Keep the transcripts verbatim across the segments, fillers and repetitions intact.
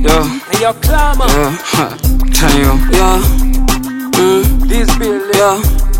Yo, Yo, Clamor. yeah, tell you, yeah, mm, This building. yeah.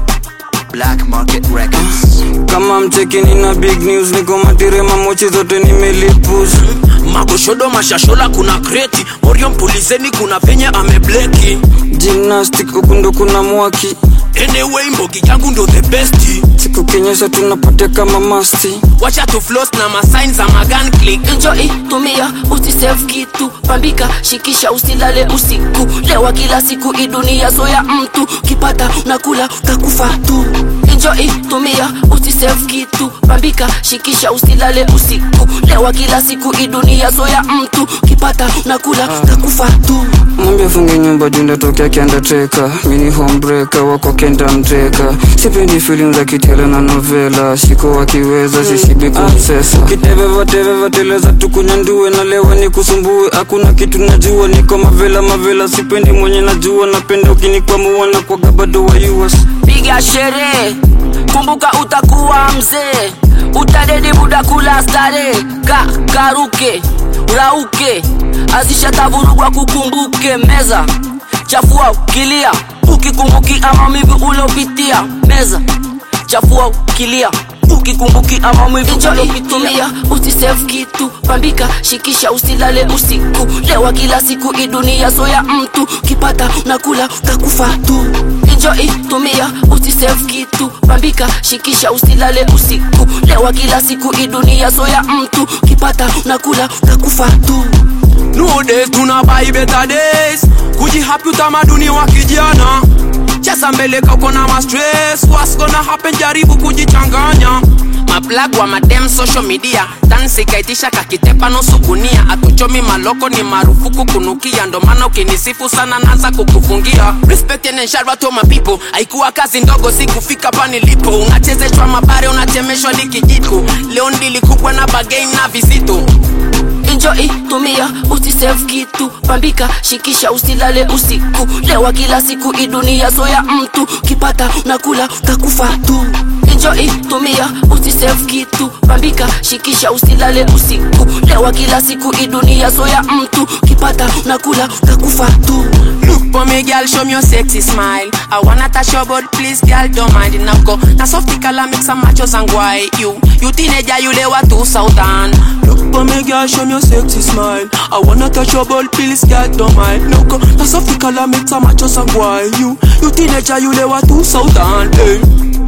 Black Market Records. Kama mcheki nina big news, niko matire mamochi zote nimelipuza. Magoshodo mashashola kuna kreti, Orion pulizeni kuna venye amebleki. Gymnastic huku ndo kuna mwaki. Anyway mbogi yangu ndo the best. Siku kenyesha tunapotea kama masti. Wacha tu floss na masigns za magan click. Enjoy, tumia, usisave kitu. Pambika, shikisha, usilale usiku. Lewa kila siku, hii dunia zoya mtu. Kipata, unakula, utakufa tu. Enjoy, tumia, usisave kitu. Pambika, shikisha, usilale usiku. Lewa kila siku, hii dunia zoya mtu. Kipata, unakula, utakufa tu. Mwambia funge nyumba junda tokea kianda treka. Mini homebreaker, wako kenda mtreka. Sipendi feelings za kitela na novela. Shiko wakiweza, sishibi kumsesa. Kiteveva teveva teleza tukunyandue. Na lewa ni kusumbue, hakuna kitu najua. Niko mavela mavela, sipendi mwenye najua. Napenda ukinikwa muwana kwa gabado wa U S. Piga sherehe, kumbuka utakuwa mzee. Utadedi muda kula stare. Ka, karuke, rauke. Azisha tavurugwa kukumbuke. Meza, chafua ukilia. Ukikumbuki ama mivi ulopitia. Meza, chafua ukilia. Ukikumbuki ama mivi ulopitia. Usisave kitu. Pambika, shikisha, usilale usiku. Lewa kila siku, hii dunia zoya mtu. Kipata, unakula, utakufa tu. Enjoy, tumia, usisave kitu. Pambika, shikisha, usilale usiku. Lewa kila siku, hii dunia zoya mtu. Kipata, unakula, utakufa tu. Nowadays tuna buy better days. Kuji happy utamaduni wa kijana. Chesa mbele kako na ma stress. What's gonna happen, jaribu kujichanganya. Mablag wa madem social media. Dansi kaitisha kakitepa nusu gunia. Atuchomi maloko ni marufuku kunukia. Ndo maana ukinisifu sana naanza kukufungia. Respect and shout to my people. Haikuwa kazi ndogo si kufika pa nilipo. Unachezeshwa mabare unatemeshwa likijiko. Leo ndili kubwa na bagain na vizito. Enjoy, tumia, usisave kitu. Pambika, shikisha, usilale usiku. Lewa kila siku, hii dunia zoya mtu. Kipata, unakula, utakufa tu. Enjoy, tumia, usisave kitu. Pambika, shikisha, usilale usiku. Lewa kila siku, hii dunia zoya mtu. Kipata, unakula, utakufa tu. Look for me, girl, show me your sexy smile. I wanna touch your body, please, girl, don't mind enough go. Na softy color mix some machos and guay. You, you teenager, you lewa to southern. Look for me, girl, show me your sexy smile. I wanna touch your body, please, girl, don't mind. No go, na softy color mix some machos and guay. You, you teenager, you lewa to southern. Hey.